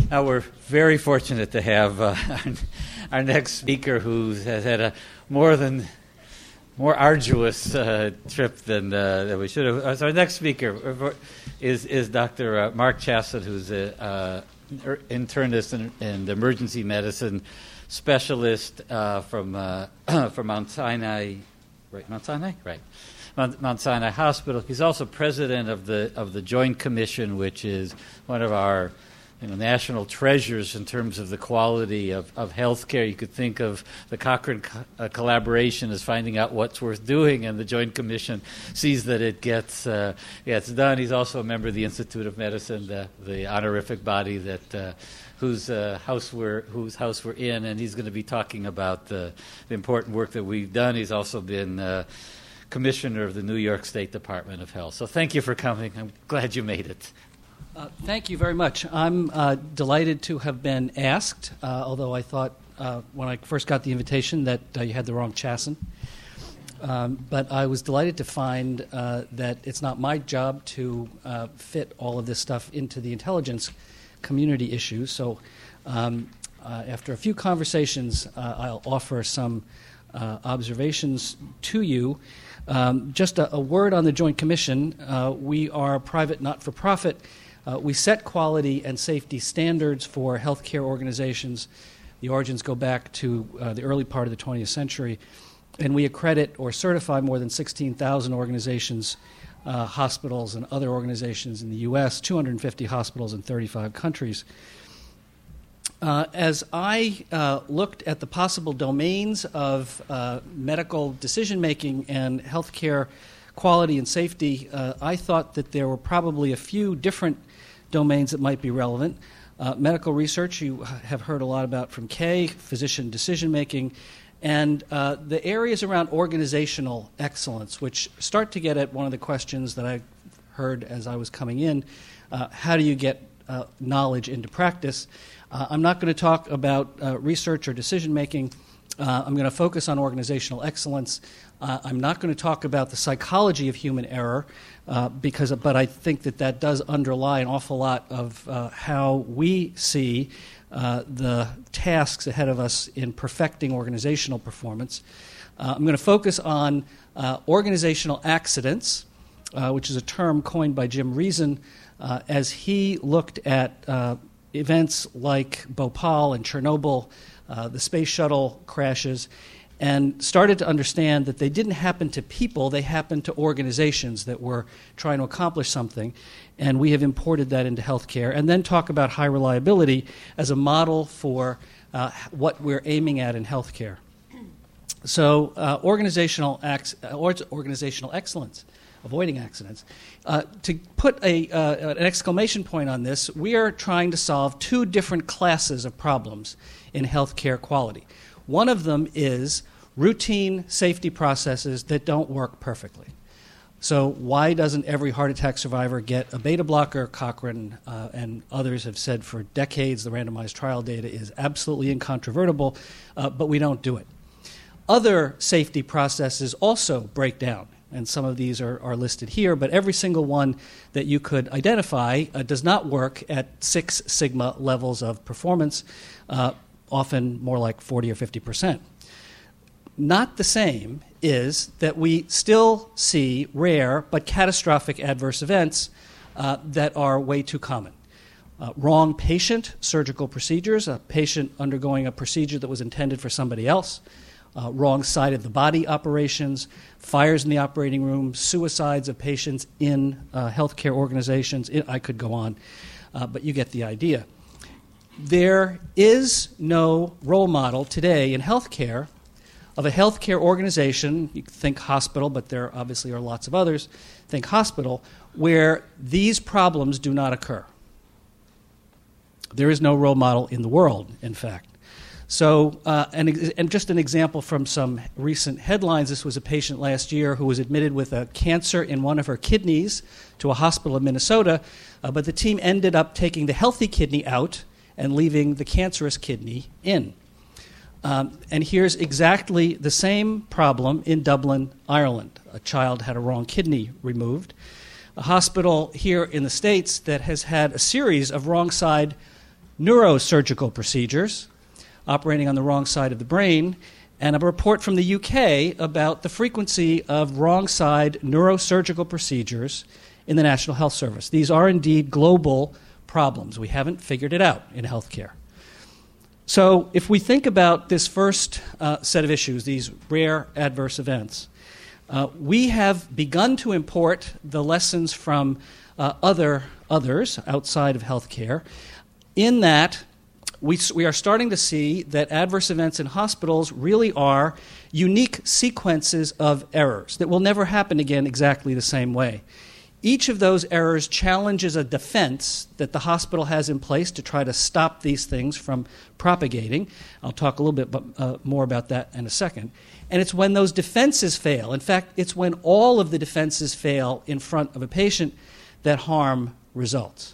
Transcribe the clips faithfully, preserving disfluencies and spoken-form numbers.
Now we're very fortunate to have uh, our next speaker, who has had a more than more arduous uh, trip than uh, that we should have. Uh, so our next speaker is is Doctor Uh, Mark Chassett, who's an uh, internist and, and emergency medicine specialist uh, from uh, from Mount Sinai, right? Mount Sinai, right? Mount, Mount Sinai Hospital. He's also president of the of the Joint Commission, which is one of our you know, national treasures in terms of the quality of, of healthcare. You could think of the Cochrane co- uh, collaboration as finding out what's worth doing, and the Joint Commission sees that it gets uh, gets done. He's also a member of the Institute of Medicine, the, the honorific body that uh, whose uh, house we're whose house we're in, and he's going to be talking about the, the important work that we've done. He's also been uh, commissioner of the New York State Department of Health. So thank you for coming. I'm glad you made it. Uh, thank you very much. I'm uh, delighted to have been asked, uh, although I thought uh, when I first got the invitation that uh, you had the wrong Chassen. Um, but I was delighted to find uh, that it's not my job to uh, fit all of this stuff into the intelligence community issues. So um, uh, after a few conversations, uh, I'll offer some uh, observations to you. Um, just a, a word on the Joint Commission. Uh, we are a private not-for-profit. Uh, we set quality and safety standards for healthcare organizations. The origins go back to uh, the early part of the twentieth century, and we accredit or certify more than sixteen thousand organizations, uh, hospitals, and other organizations in the U S, two hundred fifty hospitals in thirty-five countries. Uh, as I uh, looked at the possible domains of uh, medical decision-making and healthcare quality and safety, uh, I thought that there were probably a few different domains that might be relevant. Uh, medical research, you have heard a lot about from Kay, physician decision-making, and uh, the areas around organizational excellence, which start to get at one of the questions that I heard as I was coming in. Uh, how do you get uh, knowledge into practice? Uh, I'm not going to talk about uh, research or decision-making. Uh, I'm going to focus on organizational excellence. Uh, I'm not going to talk about the psychology of human error, uh, because, but I think that that does underlie an awful lot of uh, how we see uh, the tasks ahead of us in perfecting organizational performance. Uh, I'm going to focus on uh, organizational accidents, uh, which is a term coined by Jim Reason, uh, as he looked at uh, events like Bhopal and Chernobyl, uh, the space shuttle crashes, and started to understand that they didn't happen to people, they happened to organizations that were trying to accomplish something, and we have imported that into healthcare, and then talk about high reliability as a model for uh, what we're aiming at in healthcare. So uh, organizational, ac- organizational excellence, avoiding accidents. Uh, to put a, uh, an exclamation point on this, we are trying to solve two different classes of problems in healthcare quality. One of them is routine safety processes that don't work perfectly. So why doesn't every heart attack survivor get a beta blocker? Cochrane uh, and others have said for decades the randomized trial data is absolutely incontrovertible, uh, but we don't do it. Other safety processes also break down, and some of these are, are listed here, but every single one that you could identify uh, does not work at Six Sigma levels of performance, uh, often more like forty or fifty percent. Not the same is that we still see rare but catastrophic adverse events uh, that are way too common. Uh, wrong patient surgical procedures, a patient undergoing a procedure that was intended for somebody else, uh, wrong side of the body operations, fires in the operating room, suicides of patients in uh, healthcare organizations. It, I could go on, uh, but you get the idea. There is no role model today in healthcare of a healthcare organization, you think hospital, but there obviously are lots of others, think hospital, where these problems do not occur. There is no role model in the world, in fact. So, uh, and, and just an example from some recent headlines, this was a patient last year who was admitted with a cancer in one of her kidneys to a hospital in Minnesota, uh, but the team ended up taking the healthy kidney out and leaving the cancerous kidney in. Um, and here's exactly the same problem in Dublin, Ireland. A child had a wrong kidney removed. A hospital here in the States that has had a series of wrong side neurosurgical procedures, operating on the wrong side of the brain, and a report from the U K about the frequency of wrong-side neurosurgical procedures in the National Health Service. These are indeed global problems. We haven't figured it out in healthcare. So if we think about this first uh, set of issues, these rare adverse events, uh, we have begun to import the lessons from uh, other others outside of healthcare, in that we, we are starting to see that adverse events in hospitals really are unique sequences of errors that will never happen again exactly the same way. Each of those errors challenges a defense that the hospital has in place to try to stop these things from propagating. I'll talk a little bit uh, more about that in a second. And it's when those defenses fail, in fact, it's when all of the defenses fail in front of a patient that harm results.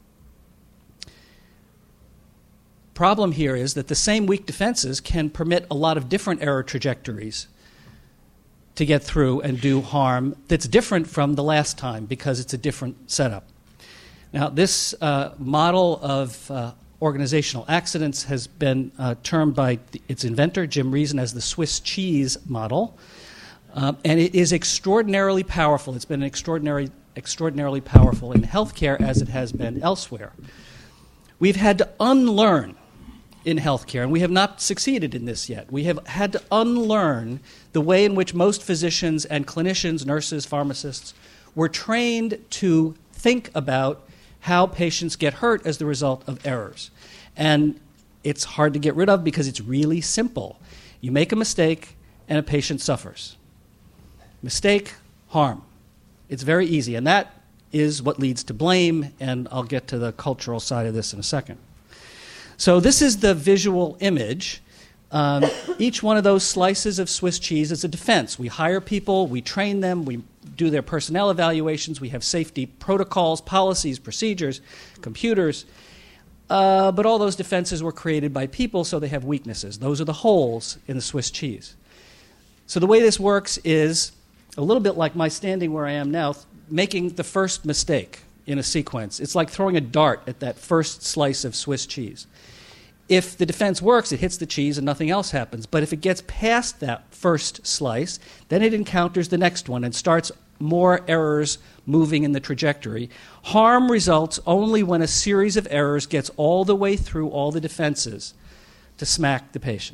Problem here is that the same weak defenses can permit a lot of different error trajectories to get through and do harm that's different from the last time because it's a different setup. Now, this uh, model of uh, organizational accidents has been uh, termed by the, its inventor, Jim Reason, as the Swiss cheese model, uh, and it is extraordinarily powerful. It's been extraordinary, extraordinarily powerful in healthcare as it has been elsewhere. We've had to unlearn in healthcare, and we have not succeeded in this yet. We have had to unlearn the way in which most physicians and clinicians, nurses, pharmacists, were trained to think about how patients get hurt as the result of errors. And it's hard to get rid of because it's really simple. You make a mistake, and a patient suffers. Mistake, harm. It's very easy, and that is what leads to blame, and I'll get to the cultural side of this in a second. So this is the visual image. Um, each one of those slices of Swiss cheese is a defense. We hire people, we train them, we do their personnel evaluations, we have safety protocols, policies, procedures, computers. Uh, but all those defenses were created by people, so they have weaknesses. Those are the holes in the Swiss cheese. So the way this works is a little bit like my standing where I am now, making the first mistake in a sequence. It's like throwing a dart at that first slice of Swiss cheese. If the defense works, it hits the cheese and nothing else happens. But if it gets past that first slice, then it encounters the next one and starts more errors moving in the trajectory. Harm results only when a series of errors gets all the way through all the defenses to smack the patient.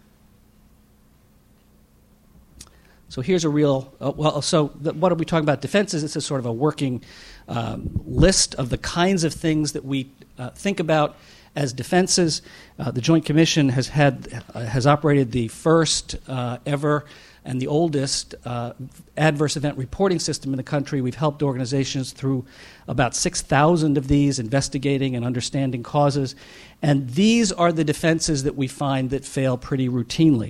So here's a real, uh, well, so the, what are we talking about? Defenses, it's a sort of a working um, list of the kinds of things that we uh, think about as defenses. Uh, the Joint Commission has had uh, has operated the first uh, ever and the oldest uh, adverse event reporting system in the country. We've helped organizations through about six thousand of these, investigating and understanding causes. And these are the defenses that we find that fail pretty routinely.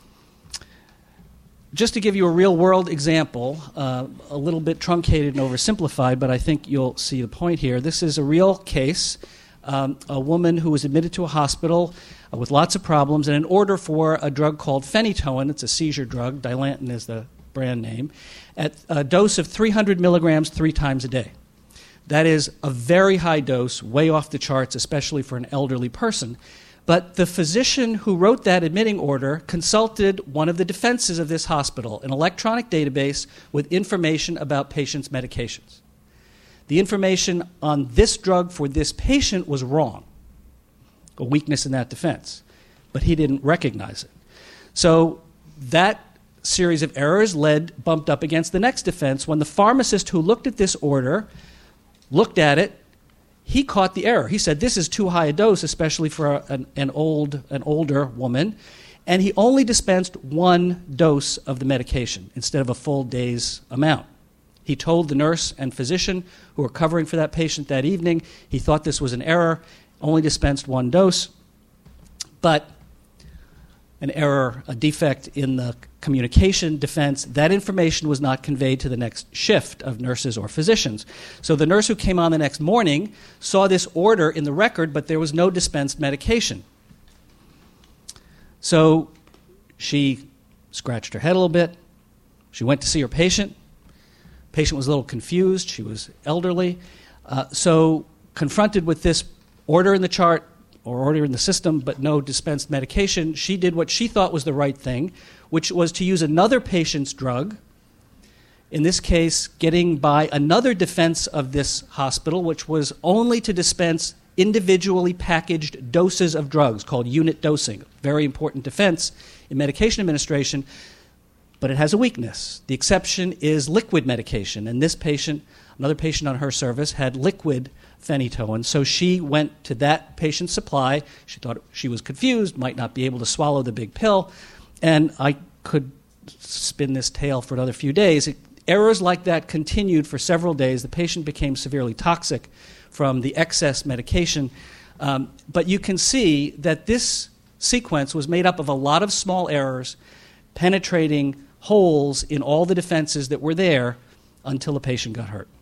Just to give you a real-world example, uh, a little bit truncated and oversimplified, but I think you'll see the point here. This is a real case. Um, a woman who was admitted to a hospital uh, with lots of problems, and an order for a drug called phenytoin, it's a seizure drug, Dilantin is the brand name, at a dose of three hundred milligrams three times a day. That is a very high dose, way off the charts, especially for an elderly person. But the physician who wrote that admitting order consulted one of the defenses of this hospital, an electronic database with information about patients' medications. The information on this drug for this patient was wrong, a weakness in that defense, but he didn't recognize it. So that series of errors led, bumped up against the next defense when the pharmacist who looked at this order looked at it. He caught the error. He said, this is too high a dose, especially for a, an, an old, an older woman, and he only dispensed one dose of the medication instead of a full day's amount. He told the nurse and physician who were covering for that patient that evening, he thought this was an error, only dispensed one dose, but an error, a defect in the communication defense, that information was not conveyed to the next shift of nurses or physicians. So the nurse who came on the next morning saw this order in the record, but there was no dispensed medication. So she scratched her head a little bit. She went to see her patient. Patient was a little confused. She was elderly. Uh, so confronted with this order in the chart, or order in the system, but no dispensed medication. She did what she thought was the right thing, which was to use another patient's drug, in this case, getting by another defense of this hospital, which was only to dispense individually packaged doses of drugs called unit dosing. Very important defense in medication administration, but it has a weakness. The exception is liquid medication, and this patient, another patient on her service, had liquid phenytoin, so she went to that patient's supply. She thought she was confused, might not be able to swallow the big pill, and I could spin this tale for another few days. It, errors like that continued for several days. The patient became severely toxic from the excess medication, um, but you can see that this sequence was made up of a lot of small errors penetrating holes in all the defenses that were there until the patient got hurt.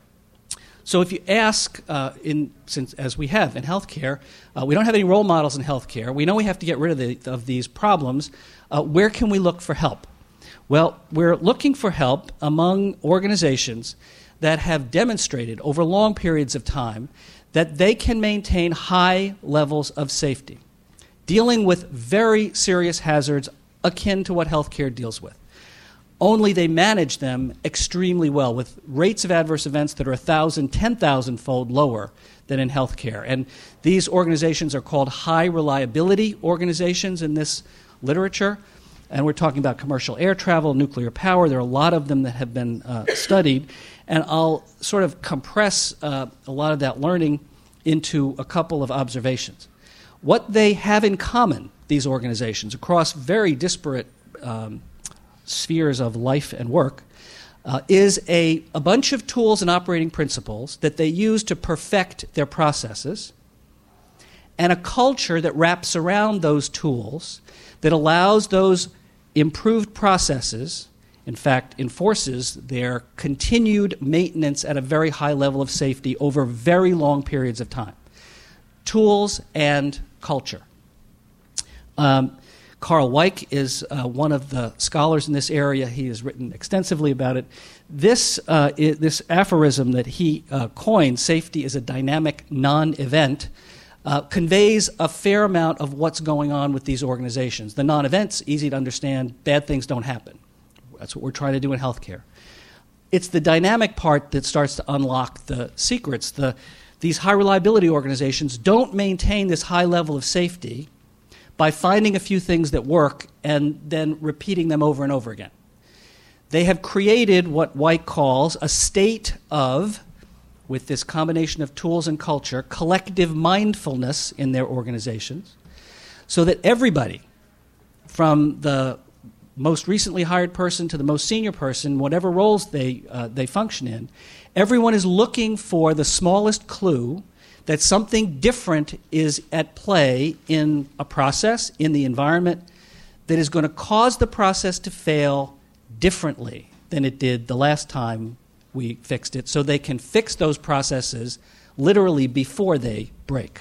So if you ask, uh, in, since, as we have in healthcare, uh, we don't have any role models in healthcare. We know we have to get rid of, the, of these problems. Uh, where can we look for help? Well, we're looking for help among organizations that have demonstrated over long periods of time that they can maintain high levels of safety, dealing with very serious hazards akin to what healthcare deals with. Only they manage them extremely well with rates of adverse events that are one thousand, ten thousand fold lower than in healthcare. And these organizations are called high reliability organizations in this literature. And we're talking about commercial air travel, nuclear power. There are a lot of them that have been uh, studied. And I'll sort of compress uh, a lot of that learning into a couple of observations. What they have in common, these organizations, across very disparate um, spheres of life and work, uh, is a, a bunch of tools and operating principles that they use to perfect their processes, and a culture that wraps around those tools that allows those improved processes, in fact, enforces their continued maintenance at a very high level of safety over very long periods of time. Tools and culture. Um, Carl Weick is uh, one of the scholars in this area. He has written extensively about it. This, uh, I- this aphorism that he uh, coined, safety is a dynamic non-event, Uh, conveys a fair amount of what's going on with these organizations. The non-events, easy to understand, bad things don't happen. That's what we're trying to do in healthcare. It's the dynamic part that starts to unlock the secrets. The, these high-reliability organizations don't maintain this high level of safety by finding a few things that work and then repeating them over and over again. They have created what Weick calls a state of, with this combination of tools and culture, collective mindfulness in their organizations, so that everybody, from the most recently hired person to the most senior person, whatever roles they, uh, they function in, everyone is looking for the smallest clue that something different is at play in a process, in the environment, that is going to cause the process to fail differently than it did the last time we fixed it, so they can fix those processes literally before they break.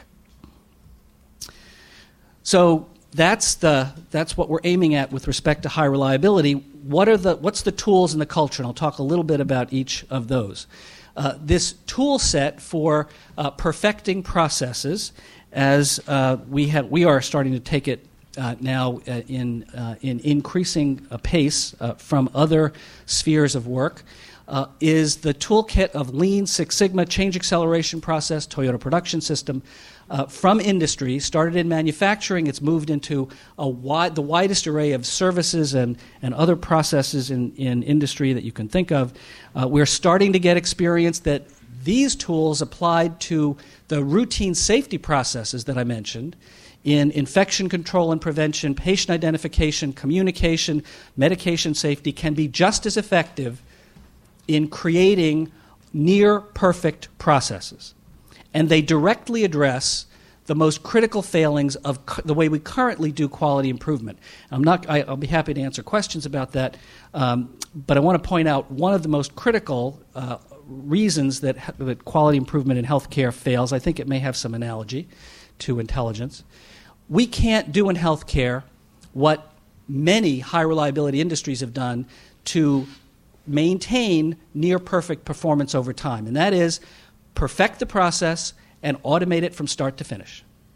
So that's the that's what we're aiming at with respect to high reliability. What are the what's the tools and the culture? And I'll talk a little bit about each of those. Uh, this tool set for uh, perfecting processes, as uh, we have, we are starting to take it uh, now uh, in uh, in increasing uh, pace uh, from other spheres of work. Uh, is the toolkit of Lean, Six Sigma, change acceleration process, Toyota production system, uh, from industry. Started in manufacturing, it's moved into a wide, the widest array of services and, and other processes in, in industry that you can think of. Uh, we're starting to get experience that these tools applied to the routine safety processes that I mentioned in infection control and prevention, patient identification, communication, medication safety can be just as effective in creating near-perfect processes. And they directly address the most critical failings of cu- the way we currently do quality improvement. I'm not, I, I'll be happy to answer questions about that, um, but I want to point out one of the most critical uh, reasons that, that quality improvement in healthcare fails. I think it may have some analogy to intelligence. We can't do in healthcare what many high-reliability industries have done to maintain near-perfect performance over time, and that is perfect the process and automate it from start to finish.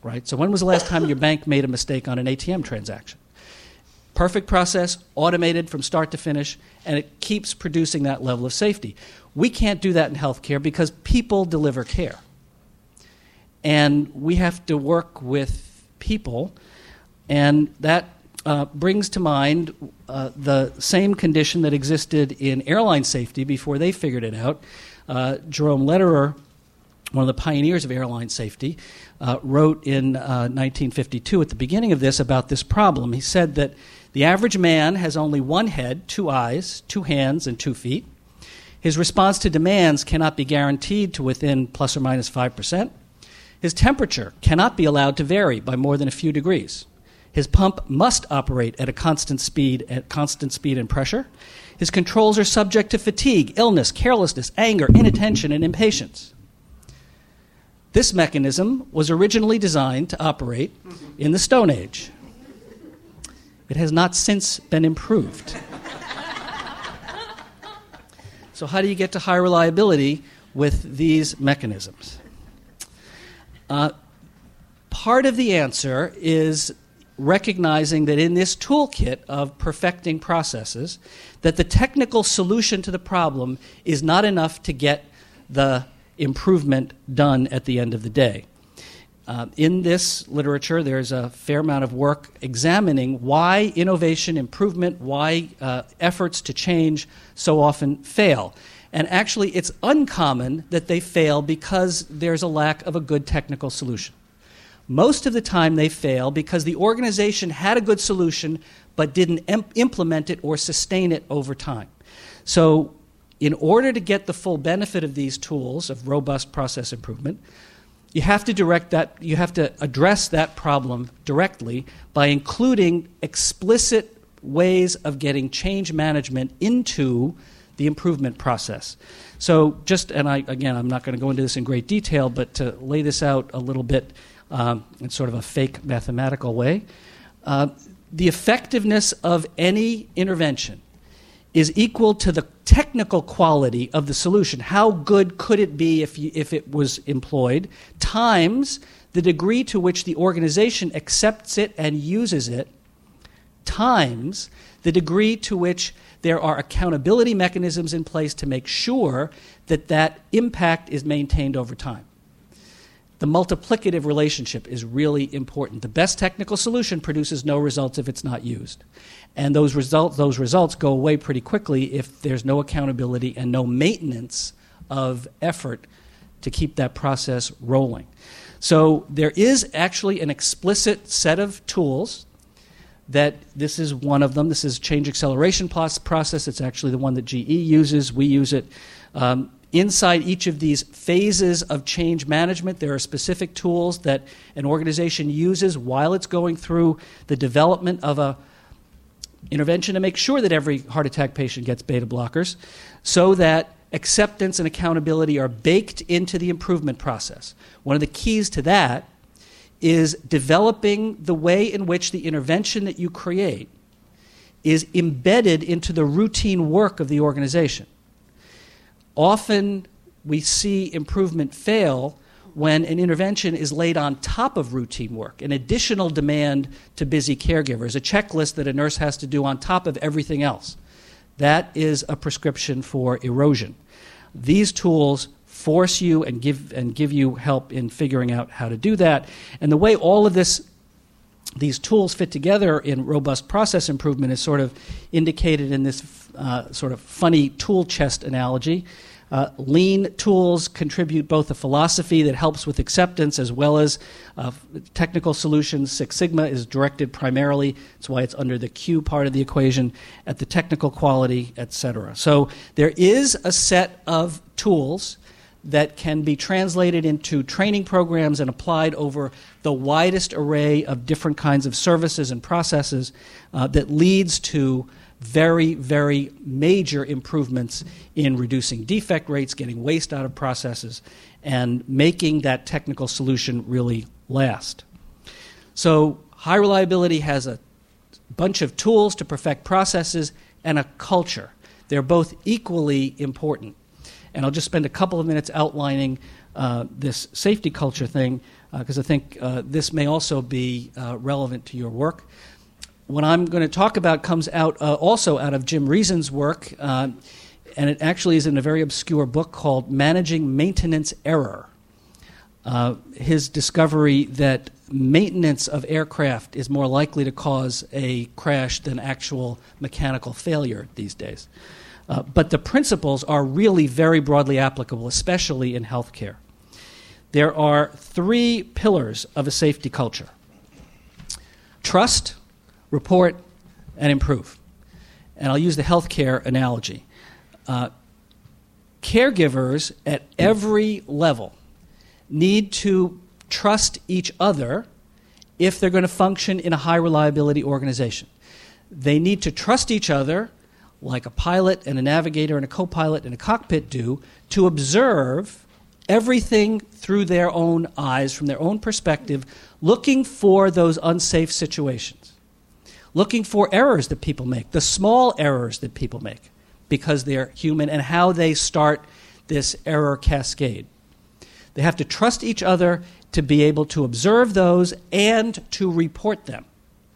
right? So when was the last time your bank made a mistake on an A T M transaction? Perfect process, automated from start to finish, and it keeps producing that level of safety. We can't do that in healthcare because people deliver care. And we have to work with people, and that uh, brings to mind uh, the same condition that existed in airline safety before they figured it out. Uh, Jerome Lederer, one of the pioneers of airline safety, uh, wrote in uh, nineteen fifty-two at the beginning of this about this problem. He said that the average man has only one head, two eyes, two hands, and two feet. His response to demands cannot be guaranteed to within plus or minus five percent. His temperature cannot be allowed to vary by more than a few degrees. His pump must operate at a constant speed, at constant speed and pressure. His controls are subject to fatigue, illness, carelessness, anger, inattention, and impatience. This mechanism was originally designed to operate in the Stone Age. It has not since been improved. So how do you get to high reliability with these mechanisms? Uh, part of the answer is recognizing that in this toolkit of perfecting processes, that the technical solution to the problem is not enough to get the improvement done at the end of the day. Uh, in this literature, there's a fair amount of work examining why innovation, improvement, why uh, efforts to change so often fail. And actually, it's uncommon that they fail because there's a lack of a good technical solution. Most of the time they fail because the organization had a good solution but didn't em- implement it or sustain it over time. So in order to get the full benefit of these tools of robust process improvement, you have to direct that, you have to address that problem directly by including explicit ways of getting change management into the improvement process. So just, and I, again, I'm not going to go into this in great detail, but to lay this out a little bit um, in sort of a fake mathematical way, uh, the effectiveness of any intervention is equal to the technical quality of the solution. How good could it be if, you, if it was employed, times the degree to which the organization accepts it and uses it, times the degree to which there are accountability mechanisms in place to make sure that that impact is maintained over time. The multiplicative relationship is really important. The best technical solution produces no results if it's not used. And those results, those results go away pretty quickly if there's no accountability and no maintenance of effort to keep that process rolling. So there is actually an explicit set of tools that this is one of them. This is change acceleration process. It's actually the one that G E uses. We use it. Um, inside each of these phases of change management, there are specific tools that an organization uses while it's going through the development of a intervention to make sure that every heart attack patient gets beta blockers, so that acceptance and accountability are baked into the improvement process. One of the keys to that is developing the way in which the intervention that you create is embedded into the routine work of the organization. Often we see improvement fail when an intervention is laid on top of routine work, an additional demand to busy caregivers, a checklist that a nurse has to do on top of everything else. That is a prescription for erosion. These tools force you and give and give you help in figuring out how to do that. And the way all of this, these tools fit together in robust process improvement is sort of indicated in this uh, sort of funny tool chest analogy. Uh, lean tools contribute both a philosophy that helps with acceptance as well as uh, technical solutions. Six Sigma is directed primarily, that's why it's under the Q part of the equation, at the technical quality, et cetera. So there is a set of tools that can be translated into training programs and applied over the widest array of different kinds of services and processes uh, that leads to very, very major improvements in reducing defect rates, getting waste out of processes, and making that technical solution really last. So high reliability has a bunch of tools to perfect processes and a culture. They're both equally important. And I'll just spend a couple of minutes outlining uh, this safety culture thing. because uh, I think uh, this may also be uh, relevant to your work. What I'm going to talk about comes out uh, also out of Jim Reason's work, uh, and it actually is in a very obscure book called Managing Maintenance Error. Uh, his discovery that maintenance of aircraft is more likely to cause a crash than actual mechanical failure these days. Uh, but the principles are really very broadly applicable, especially in healthcare. There are three pillars of a safety culture: trust, report, and improve. And I'll use the healthcare analogy. Uh, caregivers at every level need to trust each other if they're going to function in a high-reliability organization. They need to trust each other, like a pilot and a navigator and a co-pilot in a cockpit do, to observe everything through their own eyes, from their own perspective, looking for those unsafe situations, looking for errors that people make, the small errors that people make, because they're human, and how they start this error cascade. They have to trust each other to be able to observe those and to report them.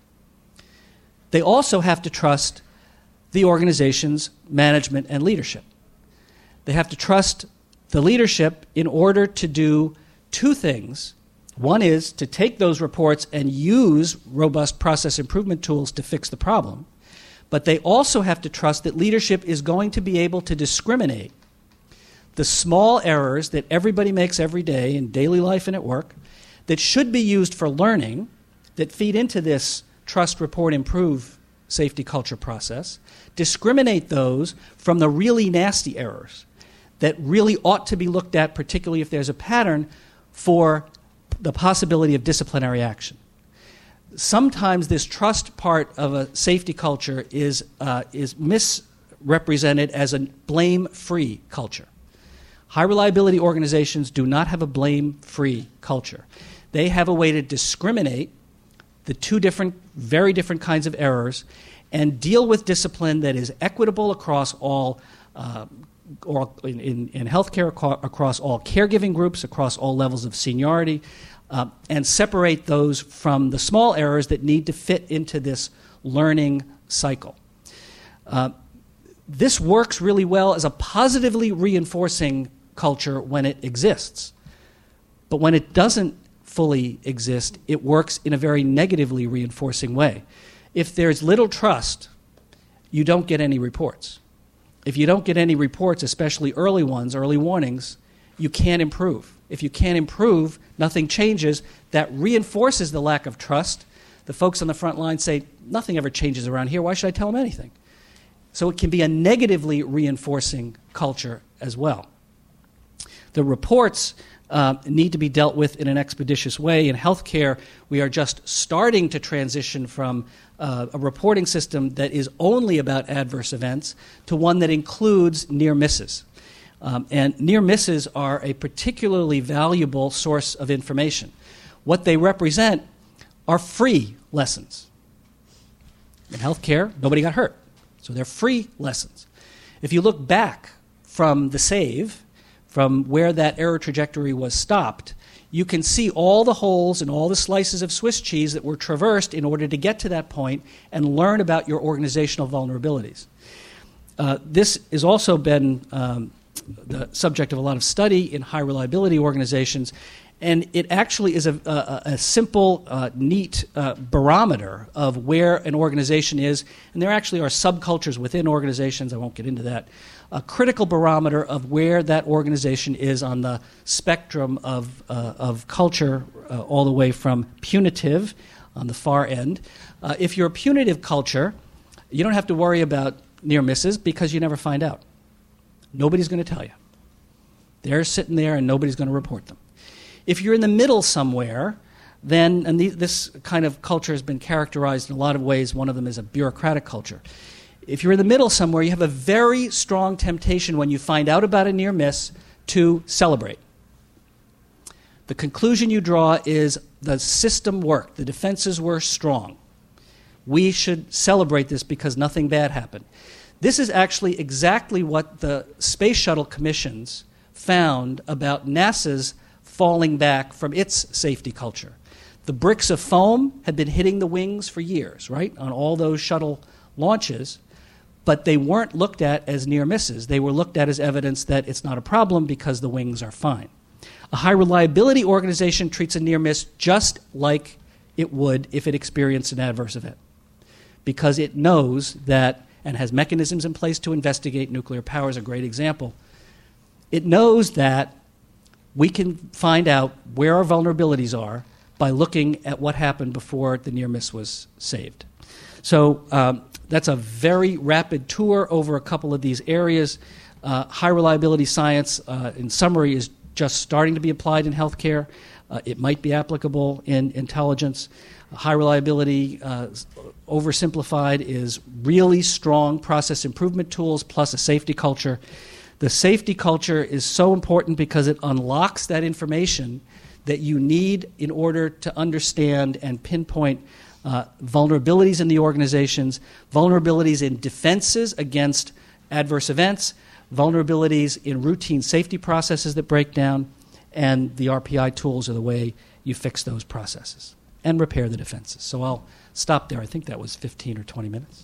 They also have to trust the organization's management and leadership. They have to trust the leadership in order to do two things. One is to take those reports and use robust process improvement tools to fix the problem. But they also have to trust that leadership is going to be able to discriminate the small errors that everybody makes every day in daily life and at work that should be used for learning, that feed into this trust, report, improve safety culture process, discriminate those from the really nasty errors that really ought to be looked at, particularly if there's a pattern for the possibility of disciplinary action. Sometimes this trust part of a safety culture is, uh, is misrepresented as a blame-free culture. High-reliability organizations do not have a blame-free culture. They have a way to discriminate the two different, very different kinds of errors and deal with discipline that is equitable across all, uh, or in, in, in healthcare, across all caregiving groups, across all levels of seniority, uh, and separate those from the small errors that need to fit into this learning cycle. Uh, this works really well as a positively reinforcing culture when it exists. But when it doesn't fully exist, it works in a very negatively reinforcing way. If there's little trust, you don't get any reports. If you don't get any reports, especially early ones, early warnings, you can't improve. If you can't improve, nothing changes. That reinforces the lack of trust. The folks on the front line say, nothing ever changes around here. Why should I tell them anything? So it can be a negatively reinforcing culture as well. The reports uh, need to be dealt with in an expeditious way. In healthcare, we are just starting to transition from uh, a reporting system that is only about adverse events to one that includes near misses. Um, and near misses are a particularly valuable source of information. What they represent are free lessons. In healthcare, nobody got hurt, so they're free lessons. If you look back from the save, from where that error trajectory was stopped, you can see all the holes and all the slices of Swiss cheese that were traversed in order to get to that point and learn about your organizational vulnerabilities. Uh, this has also been um, the subject of a lot of study in high reliability organizations, and it actually is a, a, a simple, uh, neat uh, barometer of where an organization is, and there actually are subcultures within organizations, I won't get into that, a critical barometer of where that organization is on the spectrum of, uh, of culture, uh, all the way from punitive on the far end. Uh, if you're a punitive culture, you don't have to worry about near misses because you never find out. Nobody's going to tell you. They're sitting there and nobody's going to report them. If you're in the middle somewhere, then, and the, this kind of culture has been characterized in a lot of ways, one of them is a bureaucratic culture. If you're in the middle somewhere, you have a very strong temptation when you find out about a near miss to celebrate. The conclusion you draw is the system worked, the defenses were strong. We should celebrate this because nothing bad happened. This is actually exactly what the Space Shuttle commissions found about NASA's falling back from its safety culture. The bricks of foam had been hitting the wings for years, right, on all those shuttle launches, but they weren't looked at as near misses. They were looked at as evidence that it's not a problem because the wings are fine. A high reliability organization treats a near miss just like it would if it experienced an adverse event, because it knows that, and has mechanisms in place to investigate. Nuclear power is a great example. It knows that we can find out where our vulnerabilities are by looking at what happened before the near miss was saved. So um, that's a very rapid tour over a couple of these areas. Uh, high reliability science, uh, in summary, is just starting to be applied in healthcare. Uh, it might be applicable in intelligence. High reliability, uh, oversimplified, is really strong process improvement tools plus a safety culture. The safety culture is so important because it unlocks that information that you need in order to understand and pinpoint uh, vulnerabilities in the organizations, vulnerabilities in defenses against adverse events, vulnerabilities in routine safety processes that break down, and the R P I tools are the way you fix those processes and repair the defenses. So I'll stop there. I think that was fifteen or twenty minutes.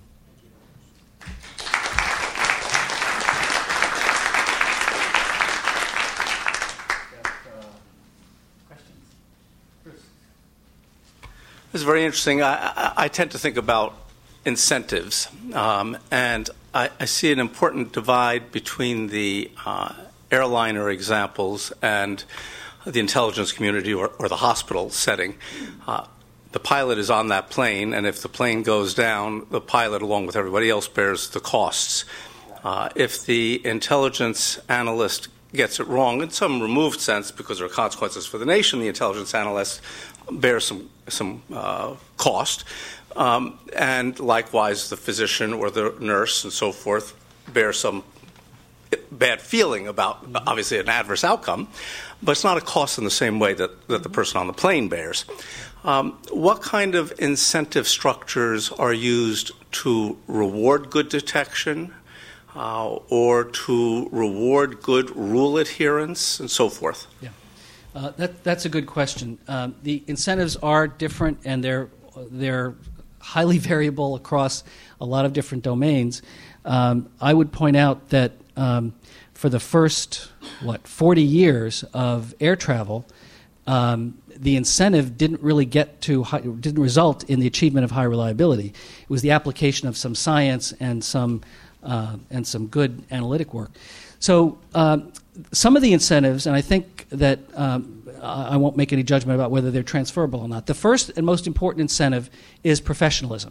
This is very interesting. I, I, I tend to think about incentives, um, and I, I see an important divide between the uh, airliner examples and the intelligence community or, or the hospital setting. Uh, the pilot is on that plane, and if the plane goes down, the pilot, along with everybody else, bears the costs. Uh, if the intelligence analyst gets it wrong, in some removed sense, because there are consequences for the nation, the intelligence analyst bears some some uh, cost, um, and likewise the physician or the nurse and so forth bear some bad feeling about, obviously, an adverse outcome, but it's not a cost in the same way that, that the person on the plane bears. Um, what kind of incentive structures are used to reward good detection uh, or to reward good rule adherence and so forth? Yeah. Uh, that, that's a good question. Um, the incentives are different, and they're they're highly variable across a lot of different domains. Um, I would point out that um, for the first what forty years of air travel, um, the incentive didn't really get to high, didn't result in the achievement of high reliability. It was the application of some science and some uh, and some good analytic work. So um, some of the incentives, and I think that um, I won't make any judgment about whether they're transferable or not. The first and most important incentive is professionalism.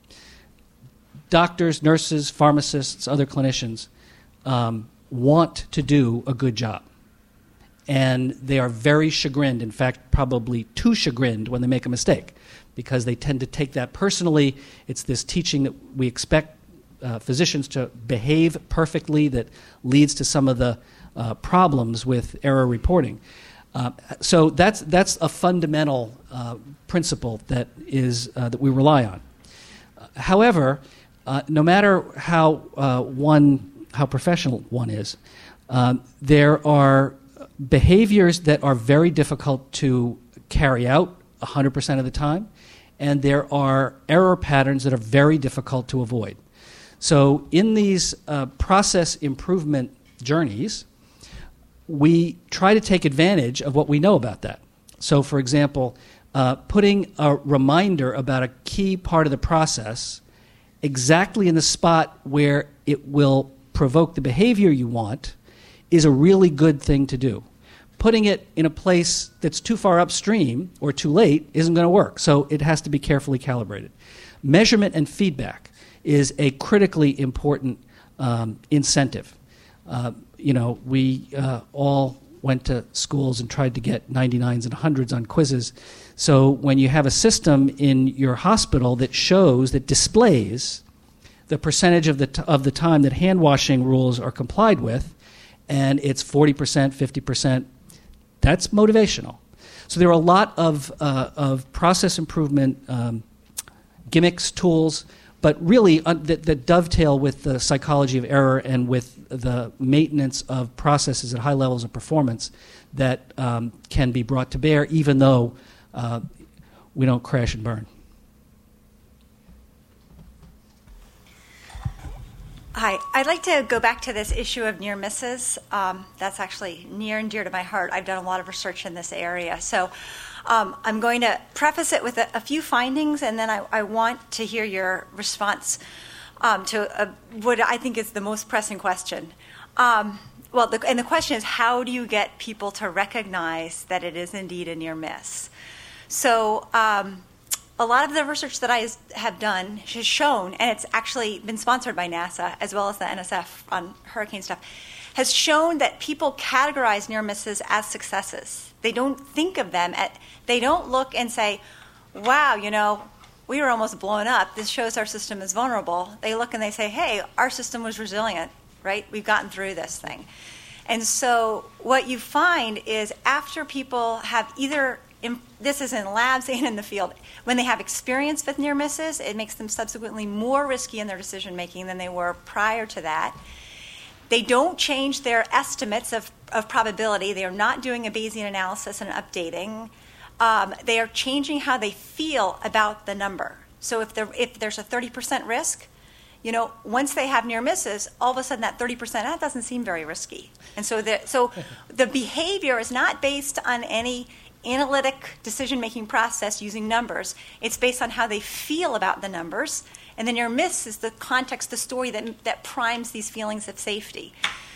Doctors, nurses, pharmacists, other clinicians um, want to do a good job. And they are very chagrined, in fact, probably too chagrined when they make a mistake, because they tend to take that personally. It's this teaching that we expect uh, physicians to behave perfectly that leads to some of the uh, problems with error reporting. Uh, so that's that's a fundamental uh, principle that is uh, that we rely on. Uh, however, uh, no matter how uh, one how professional one is, um, there are behaviors that are very difficult to carry out one hundred percent of the time, and there are error patterns that are very difficult to avoid. So in these uh, process improvement journeys, we try to take advantage of what we know about that. So, for example, uh, putting a reminder about a key part of the process exactly in the spot where it will provoke the behavior you want is a really good thing to do. Putting it in a place that's too far upstream or too late isn't going to work, so it has to be carefully calibrated. Measurement and feedback is a critically important um, incentive. Uh, you know, we uh, all went to schools and tried to get ninety-nines and hundreds on quizzes. So when you have a system in your hospital that shows, that displays the percentage of the t- of the time that hand washing rules are complied with, and it's forty percent, fifty percent, that's motivational. So there are a lot of uh, of process improvement um, gimmicks, tools, but really uh, that, that dovetail with the psychology of error and with the maintenance of processes at high levels of performance that um, can be brought to bear, even though uh, we don't crash and burn. Hi, I'd like to go back to this issue of near misses. Um, that's actually near and dear to my heart. I've done a lot of research in this area. So um, I'm going to preface it with a, a few findings, and then I, I want to hear your response um, to a, what I think is the most pressing question. Um, well, the, and the question is, how do you get people to recognize that it is indeed a near miss? So um, a lot of the research that I have done has shown, and it's actually been sponsored by NASA as well as the N S F on hurricane stuff, has shown that people categorize near misses as successes. They don't think of them at, they don't look and say, wow, you know, we were almost blown up. This shows our system is vulnerable. They look and they say, hey, our system was resilient, right? We've gotten through this thing. And so what you find is after people have either, in, this is in labs and in the field, when they have experience with near misses, it makes them subsequently more risky in their decision making than they were prior to that. They don't change their estimates of, of probability. They are not doing a Bayesian analysis and updating. Um, they are changing how they feel about the number. So if, if there's a thirty percent risk, you know, once they have near misses, all of a sudden that thirty percent, that doesn't seem very risky. And so the, so the behavior is not based on any analytic decision-making process using numbers. It's based on how they feel about the numbers. And the near miss is the context, the story that, that primes these feelings of safety.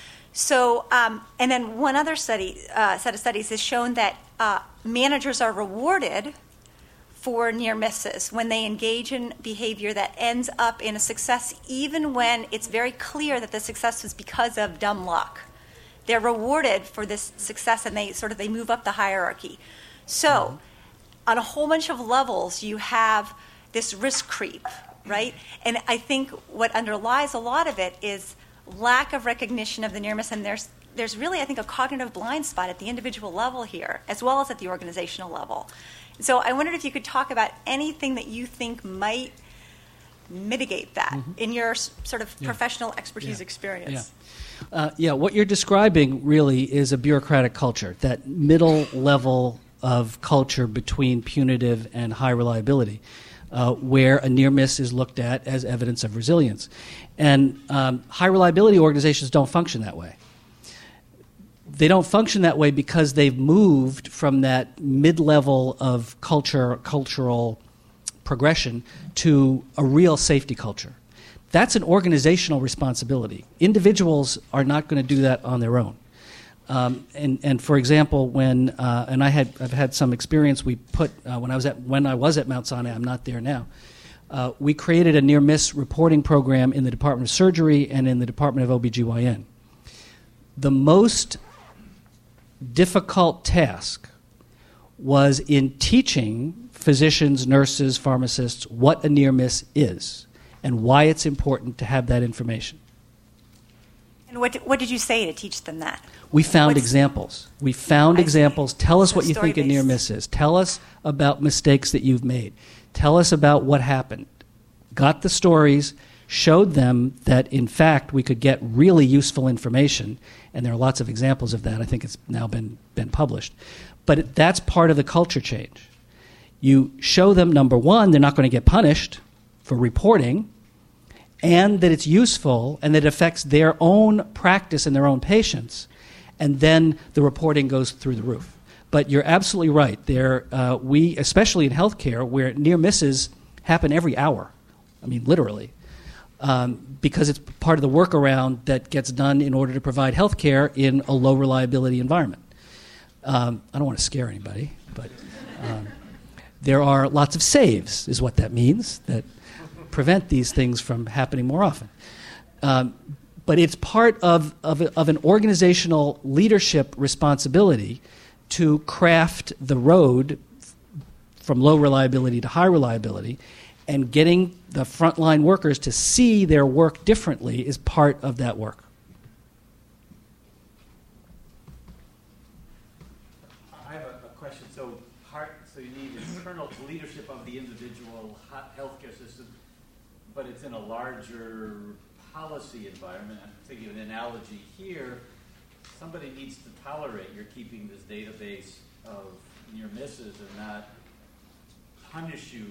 So, um, and then one other study, uh, set of studies has shown that uh, managers are rewarded for near misses when they engage in behavior that ends up in a success, even when it's very clear that the success was because of dumb luck. They're rewarded for this success, and they sort of they move up the hierarchy. So, mm-hmm. on a whole bunch of levels, you have this risk creep, right? And I think what underlies a lot of it is lack of recognition of the near miss, and there's there's really, I think, a cognitive blind spot at the individual level here, as well as at the organizational level. So I wondered if you could talk about anything that you think might mitigate that mm-hmm. in your sort of yeah. professional expertise yeah. experience. Yeah. Uh, yeah, what you're describing really is a bureaucratic culture, that middle level of culture between punitive and high reliability, uh, where a near miss is looked at as evidence of resilience. And um, high reliability organizations don't function that way. They don't function that way because they've moved from that mid-level of culture, cultural progression to a real safety culture. That's an organizational responsibility. Individuals are not going to do that on their own. Um, and, and for example, when uh, and I had I've had some experience. We put uh, when I was at when I was at Mount Sinai. I'm not there now. Uh, we created a near miss reporting program in the Department of Surgery and in the Department of O B G Y N. The most difficult task was in teaching physicians, nurses, pharmacists what a near miss is and why it's important to have that information. And what what did you say to teach them that? We found What's, examples. We found I examples. See. Tell us So what you think a near miss is. Tell us about mistakes that you've made. Tell us about what happened. Got the stories, showed them that, in fact, we could get really useful information, and there are lots of examples of that. I think it's now been, been published. But it, that's part of the culture change. You show them, number one, they're not going to get punished for reporting, and that it's useful and that it affects their own practice and their own patients, and then the reporting goes through the roof. But you're absolutely right. There, uh, we, especially in healthcare, where near misses happen every hour, I mean literally, um, because it's part of the workaround that gets done in order to provide healthcare in a low reliability environment. Um, I don't want to scare anybody, but um, there are lots of saves, is what that means, that prevent these things from happening more often. Um, but it's part of, of, of an organizational leadership responsibility to craft the road from low reliability to high reliability, and getting the frontline workers to see their work differently is part of that work. I have a, a question. So, part, so you need internal leadership of the individual healthcare system but it's in a larger policy environment. I'm thinking of an analogy here. Somebody needs to tolerate you're keeping this database of near misses and not punish you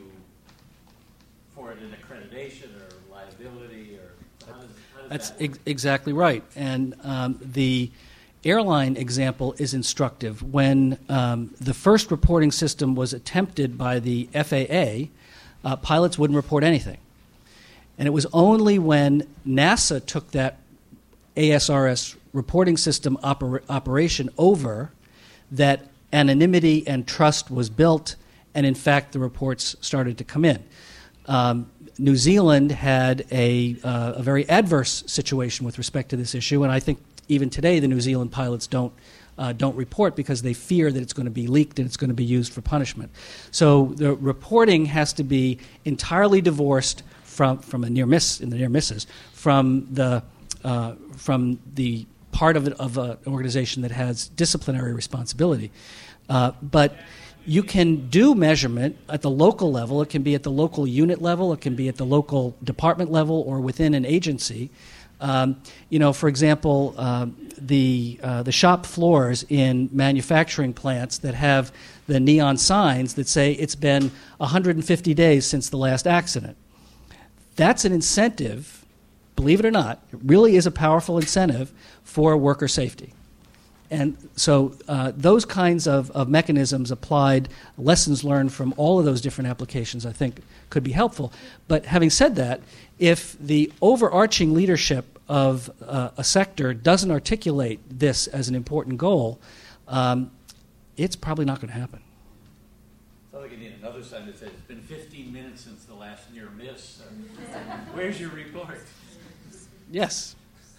for it in accreditation or liability, or how does, how does That's that ex- exactly right. And um, the airline example is instructive. When um, the first reporting system was attempted by the F A A, uh, pilots wouldn't report anything. And it was only when NASA took that A S R S reporting system oper- operation over that anonymity and trust was built, and in fact the reports started to come in. Um, New Zealand had a, uh, a very adverse situation with respect to this issue, and I think even today the New Zealand pilots don't uh, don't report because they fear that it's going to be leaked and it's going to be used for punishment. So the reporting has to be entirely divorced from from a near miss in the near misses from the uh, from the part of it, of a, an organization that has disciplinary responsibility, uh, but. You can do measurement at the local level. It can be at the local unit level. It can be at the local department level or within an agency. Um, you know, for example, uh, the uh, the shop floors in manufacturing plants that have the neon signs that say it's been one hundred fifty days since the last accident. That's an incentive, believe it or not. It really is a powerful incentive for worker safety. And so uh, those kinds of, of mechanisms applied, lessons learned from all of those different applications, I think, could be helpful. But having said that, if the overarching leadership of uh, a sector doesn't articulate this as an important goal, um, it's probably not going to happen. Sounds like you need another sign that says, it's been fifteen minutes since the last near miss. Or, where's your report? Yes.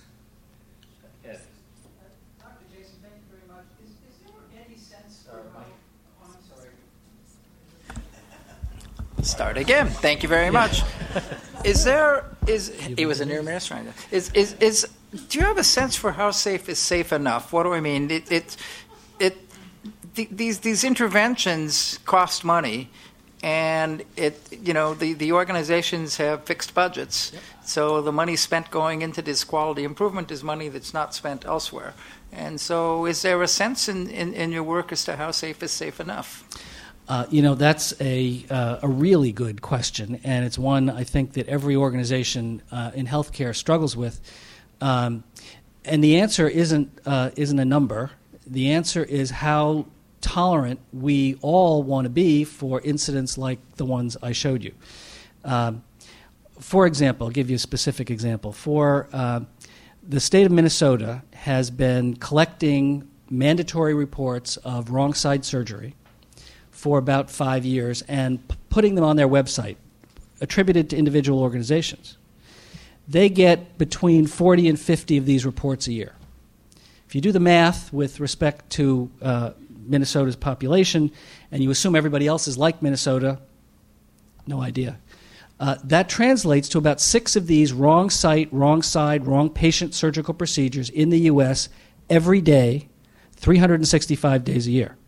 Yes. Start again. Thank you very much. Is there is it was a near miss, right? Is is is do you have a sense for how safe is safe enough? What do I mean? It it it the, these these interventions cost money, and it you know the, the organizations have fixed budgets, yep. So the money spent going into this quality improvement is money that's not spent elsewhere. And so, is there a sense in, in, in your work as to how safe is safe enough? Uh, you know, that's a uh, a really good question, and it's one I think that every organization uh, in healthcare struggles with. Um, and the answer isn't uh, isn't a number. The answer is how tolerant we all want to be for incidents like the ones I showed you. Um, for example, I'll give you a specific example. For uh, the state of Minnesota has been collecting mandatory reports of wrong side surgery for about five years and p- putting them on their website, attributed to individual organizations. They get between forty and fifty of these reports a year. If you do the math with respect to uh, Minnesota's population and you assume everybody else is like Minnesota, no idea. Uh, that translates to about six of these wrong site, wrong side, wrong patient surgical procedures in the U S every day, three hundred sixty-five days a year.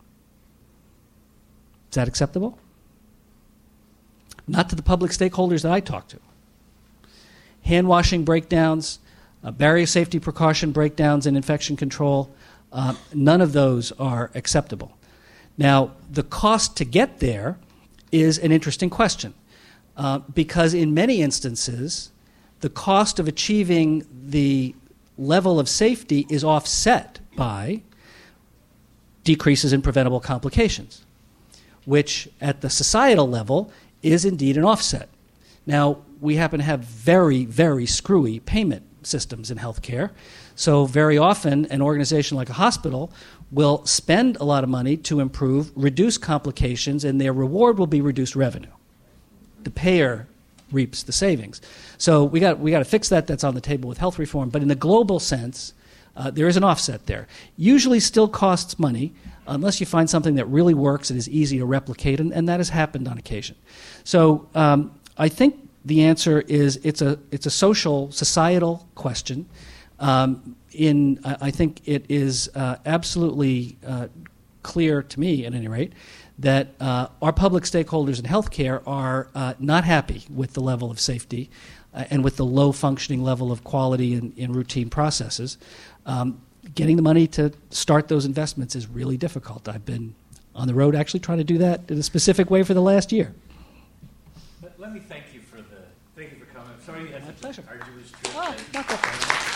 Is that acceptable? Not to the public stakeholders that I talk to. Hand washing breakdowns, uh, barrier safety precaution breakdowns in infection control, uh, none of those are acceptable. Now, the cost to get there is an interesting question uh, because in many instances, the cost of achieving the level of safety is offset by decreases in preventable complications, which at the societal level is indeed an offset. Now, we happen to have very, very screwy payment systems in healthcare. So very often an organization like a hospital will spend a lot of money to improve, reduce complications, and their reward will be reduced revenue. The payer reaps the savings. So we got we got to fix that. That's on the table with health reform. But in the global sense, uh, there is an offset there. Usually still costs money, unless you find something that really works and is easy to replicate, and, and that has happened on occasion. So um, I think the answer is it's a it's a social, societal question. Um, in I, I think it is uh, absolutely uh, clear to me, at any rate, that uh, our public stakeholders in healthcare are uh, not happy with the level of safety uh, and with the low functioning level of quality in, in routine processes. Um, getting the money to start those investments is really difficult. I've been on the road actually trying to do that in a specific way for the last year. Let, let me thank you for the thank you for coming. Sorry, My pleasure. arduous trip. Oh, not that bad.